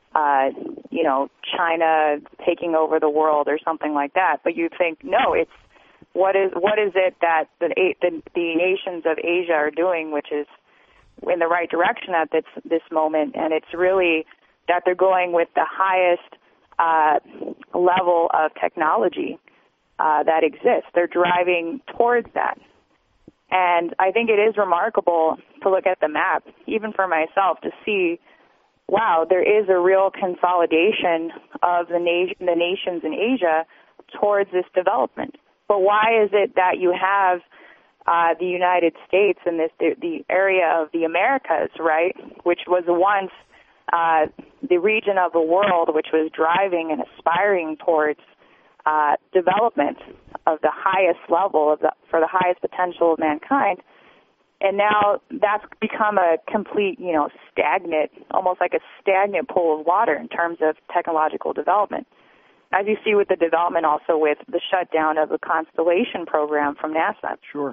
China taking over the world or something like that. But you think, no, it's what is it that the nations of Asia are doing, which is in the right direction at this moment, and it's really that they're going with the highest level of technology that exists. They're driving towards that. And I think it is remarkable to look at the map, even for myself, to see, wow, there is a real consolidation of the nations in Asia towards this development. But why is it that you have the United States and the area of the Americas, right, which was once the region of the world which was driving and aspiring towards development of the highest level for the highest potential of mankind, and now that's become a complete, stagnant, almost like a stagnant pool of water in terms of technological development. As you see with the development also with the shutdown of the Constellation program from NASA. Sure.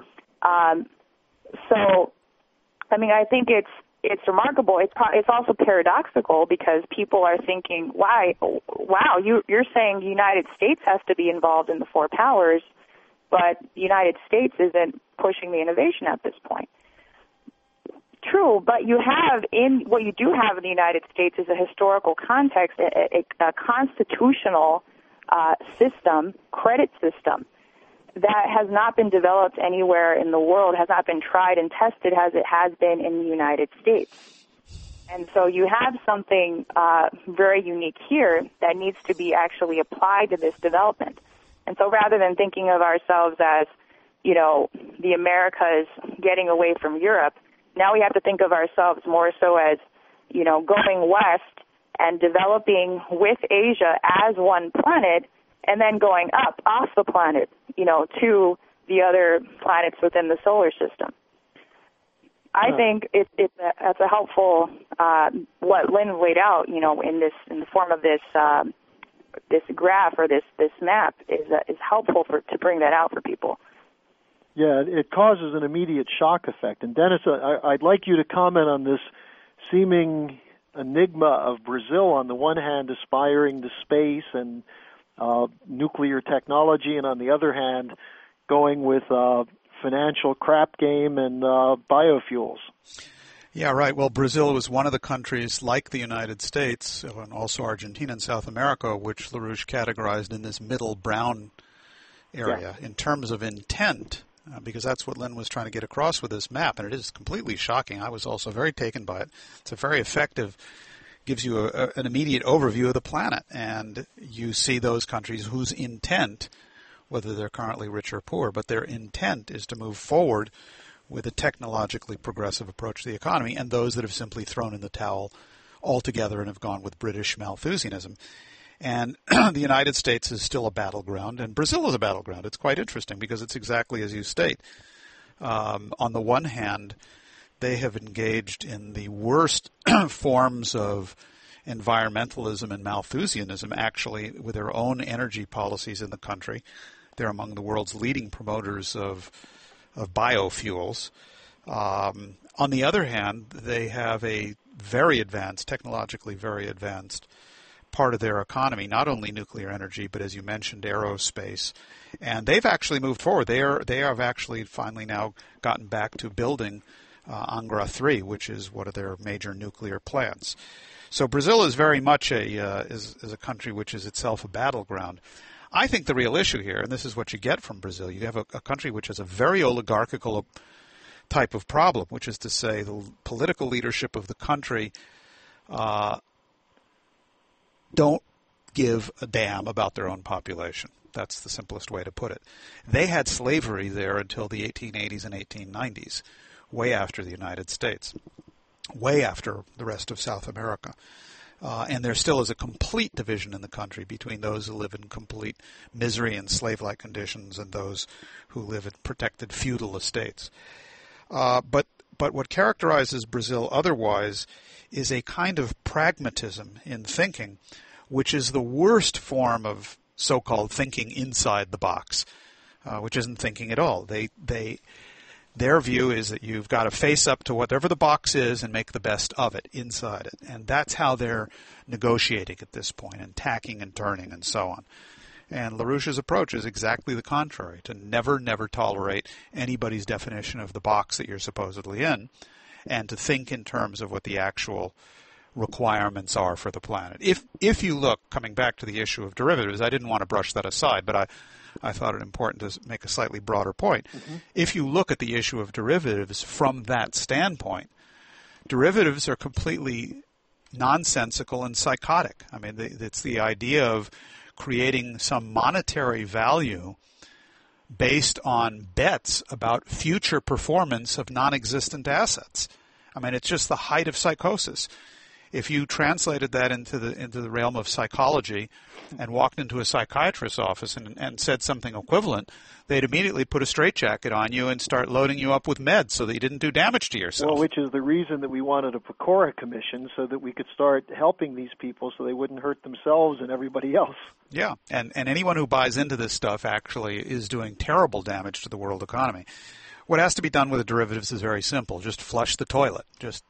I think it's remarkable. It's also paradoxical because people are thinking, wow, you're saying the United States has to be involved in the four powers, but the United States isn't pushing the innovation at this point. True, but what you do have in the United States is a historical context, a constitutional system, credit system, that has not been developed anywhere in the world, has not been tried and tested as it has been in the United States. And so you have something very unique here that needs to be actually applied to this development. And so rather than thinking of ourselves as, the Americas getting away from Europe, now we have to think of ourselves more so as, going west and developing with Asia as one planet and then going up off the planet, to the other planets within the solar system. I think that's a helpful what Lynn laid out, in the form of this this graph or this map is helpful to bring that out for people. Yeah, it causes an immediate shock effect. And Dennis, I'd like you to comment on this seeming enigma of Brazil, on the one hand aspiring to space and nuclear technology, and on the other hand going with financial crap game and biofuels. Yeah, right. Well, Brazil was one of the countries, like the United States, and also Argentina and South America, which LaRouche categorized in this middle brown area in terms of intent, because that's what Lynn was trying to get across with this map, and it is completely shocking. I was also very taken by it. It's a very effective, gives you an immediate overview of the planet, and you see those countries whose intent, whether they're currently rich or poor, but their intent is to move forward with a technologically progressive approach to the economy, and those that have simply thrown in the towel altogether and have gone with British Malthusianism. And the United States is still a battleground, and Brazil is a battleground. It's quite interesting because it's exactly as you state. On the one hand, they have engaged in the worst forms of environmentalism and Malthusianism, actually, with their own energy policies in the country. They're among the world's leading promoters of biofuels. On the other hand, they have a very advanced, technologically very advanced part of their economy, not only nuclear energy, but as you mentioned, aerospace. And they've actually moved forward. They have actually finally now gotten back to building Angra 3, which is one of their major nuclear plants. So Brazil is very much is a country which is itself a battleground. I think the real issue here, and this is what you get from Brazil, you have a country which has a very oligarchical type of problem, which is to say the political leadership of the country don't give a damn about their own population. That's the simplest way to put it. They had slavery there until the 1880s and 1890s, way after the United States, way after the rest of South America. And there still is a complete division in the country between those who live in complete misery and slave-like conditions and those who live in protected feudal estates. But what characterizes Brazil otherwise is a kind of pragmatism in thinking, which is the worst form of so-called thinking inside the box, which isn't thinking at all. Their view is that you've got to face up to whatever the box is and make the best of it inside it. And that's how they're negotiating at this point, and tacking and turning and so on. And LaRouche's approach is exactly the contrary, to never, never tolerate anybody's definition of the box that you're supposedly in, and to think in terms of what the actual requirements are for the planet. If you look, coming back to the issue of derivatives, I didn't want to brush that aside, but I thought it important to make a slightly broader point. Mm-hmm. If you look at the issue of derivatives from that standpoint, derivatives are completely nonsensical and psychotic. I mean, it's the idea of creating some monetary value based on bets about future performance of non-existent assets. I mean, it's just the height of psychosis. If you translated that into the realm of psychology and walked into a psychiatrist's office and said something equivalent, they'd immediately put a straitjacket on you and start loading you up with meds so that you didn't do damage to yourself. Well, which is the reason that we wanted a PCORA commission, so that we could start helping these people so they wouldn't hurt themselves and everybody else. Yeah, and anyone who buys into this stuff actually is doing terrible damage to the world economy. What has to be done with the derivatives is very simple. Just flush the toilet.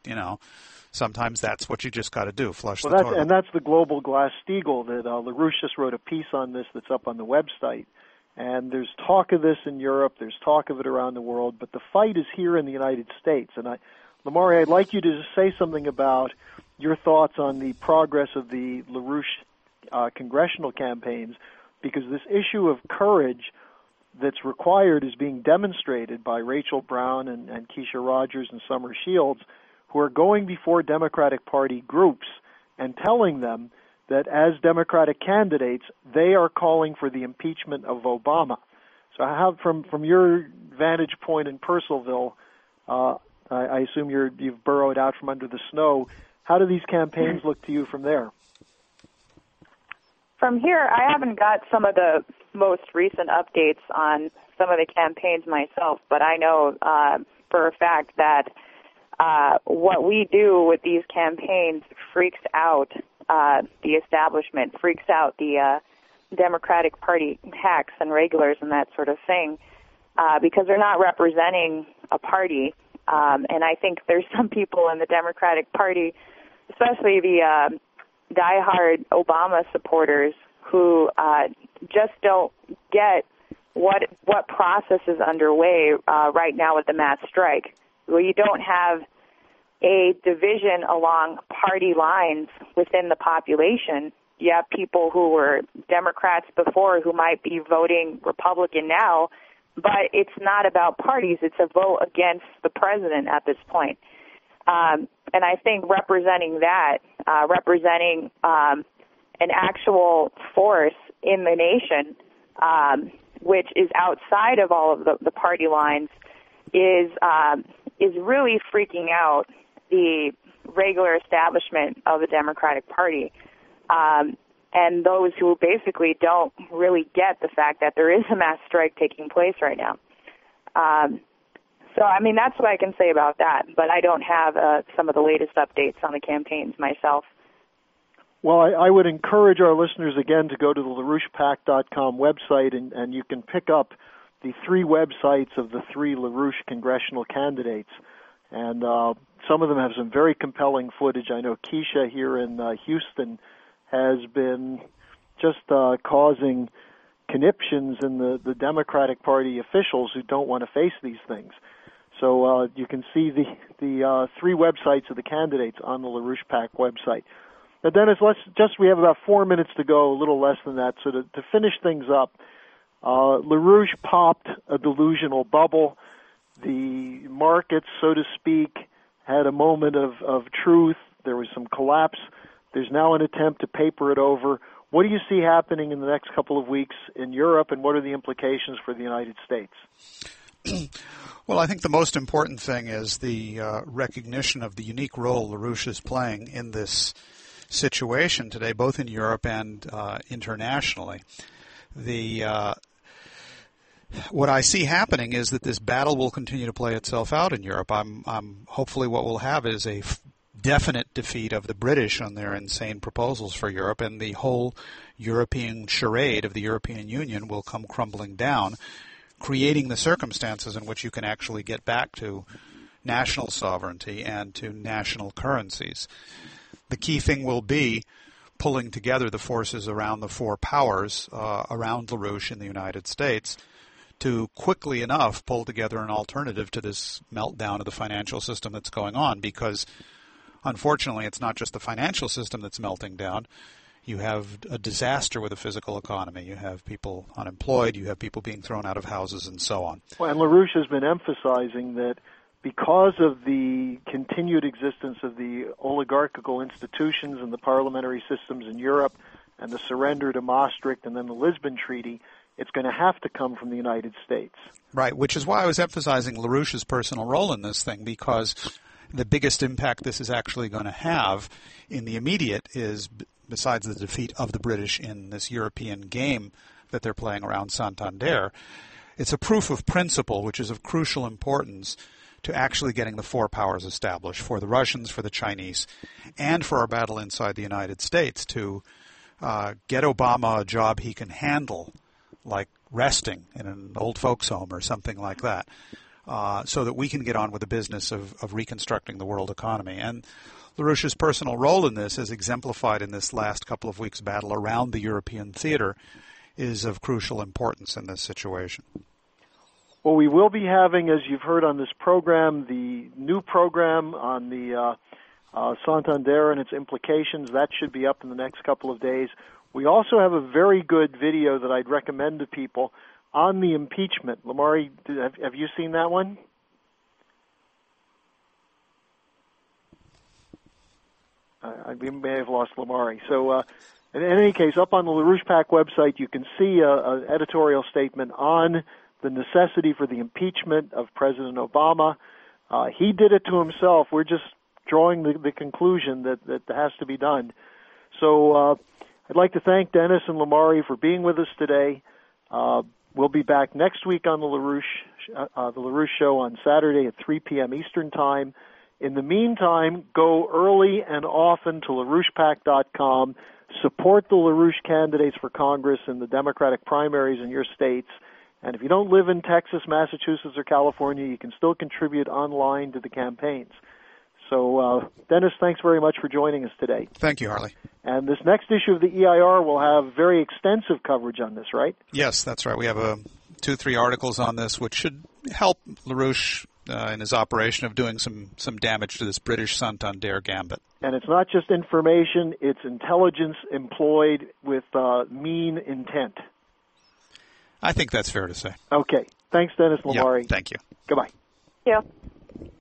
Sometimes that's what you just got to do, flush the toilet. And that's the global Glass-Steagall that LaRouche just wrote a piece on this that's up on the website. And there's talk of this in Europe, there's talk of it around the world, but the fight is here in the United States. And Lamari, I'd like you to just say something about your thoughts on the progress of the LaRouche congressional campaigns, because this issue of courage that's required is being demonstrated by Rachel Brown and Keisha Rogers and Summer Shields, who are going before Democratic Party groups and telling them that as Democratic candidates, they are calling for the impeachment of Obama. So how, from your vantage point in Purcellville, I assume you've burrowed out from under the snow, how do these campaigns look to you from there? From here, I haven't got some of the most recent updates on some of the campaigns myself, but I know for a fact that what we do with these campaigns freaks out the establishment, freaks out the Democratic Party hacks and regulars and that sort of thing, because they're not representing a party. And I think there's some people in the Democratic Party, especially the diehard Obama supporters, who just don't get what process is underway right now with the mass strike. Well, you don't have a division along party lines within the population. You have people who were Democrats before who might be voting Republican now, but it's not about parties. It's a vote against the president at this point. And I think representing that, representing an actual force in the nation, which is outside of all of the party lines, is really freaking out the regular establishment of the Democratic Party, and those who basically don't really get the fact that there is a mass strike taking place right now. So, I mean, that's what I can say about that, but I don't have some of the latest updates on the campaigns myself. Well, I would encourage our listeners, again, to go to the LaRouchePAC.com website, and you can pick up the 3 websites of the 3 LaRouche congressional candidates. And some of them have some very compelling footage. I know Keisha here in Houston has been just causing conniptions in the Democratic Party officials who don't want to face these things. So you can see the 3 websites of the candidates on the LaRouche PAC website. But Dennis, we have about 4 minutes to go, a little less than that. So to finish things up, LaRouche popped a delusional bubble. The markets, so to speak, had a moment of truth. There was some collapse. There's now an attempt to paper it over. What do you see happening in the next couple of weeks in Europe, and what are the implications for the United States? Well, I think the most important thing is the recognition of the unique role LaRouche is playing in this situation today, both in Europe and internationally. What I see happening is that this battle will continue to play itself out in Europe. I'm hopefully what we'll have is a definite defeat of the British on their insane proposals for Europe, and the whole European charade of the European Union will come crumbling down, creating the circumstances in which you can actually get back to national sovereignty and to national currencies. The key thing will be pulling together the forces around the 4 powers around LaRouche in the United States to quickly enough pull together an alternative to this meltdown of the financial system that's going on, because unfortunately it's not just the financial system that's melting down. You have a disaster with the physical economy. You have people unemployed. You have people being thrown out of houses and so on. Well, and LaRouche has been emphasizing that because of the continued existence of the oligarchical institutions and the parliamentary systems in Europe and the surrender to Maastricht and then the Lisbon Treaty, it's going to have to come from the United States. Right, which is why I was emphasizing LaRouche's personal role in this thing, because the biggest impact this is actually going to have in the immediate is, besides the defeat of the British in this European game that they're playing around Santander, it's a proof of principle, which is of crucial importance to actually getting the 4 powers established for the Russians, for the Chinese, and for our battle inside the United States to get Obama a job he can handle, like resting in an old folks' home or something like that, so that we can get on with the business of reconstructing the world economy. And LaRouche's personal role in this, as exemplified in this last couple of weeks' battle around the European theater, is of crucial importance in this situation. Well, we will be having, as you've heard on this program, the new program on the Santander and its implications. That should be up in the next couple of days. We also have a very good video that I'd recommend to people on the impeachment. Lamari, have you seen that one? We may have lost Lamari. So in any case, up on the LaRouche PAC website, you can see an editorial statement on the necessity for the impeachment of President Obama. He did it to himself. We're just drawing the conclusion that has to be done. So I'd like to thank Dennis and Lamari for being with us today. We'll be back next week on the LaRouche Show on Saturday at 3 p.m. Eastern Time. In the meantime, go early and often to LaRouchePAC.com. Support the LaRouche candidates for Congress in the Democratic primaries in your states. And if you don't live in Texas, Massachusetts, or California, you can still contribute online to the campaigns. So, Dennis, thanks very much for joining us today. Thank you, Harley. And this next issue of the EIR will have very extensive coverage on this, right? Yes, that's right. We have 2-3 articles on this, which should help LaRouche in his operation of doing some damage to this British Santander gambit. And it's not just information, it's intelligence employed with mean intent. I think that's fair to say. Okay. Thanks, Dennis Lamari. Yep, thank you. Goodbye. Thank you.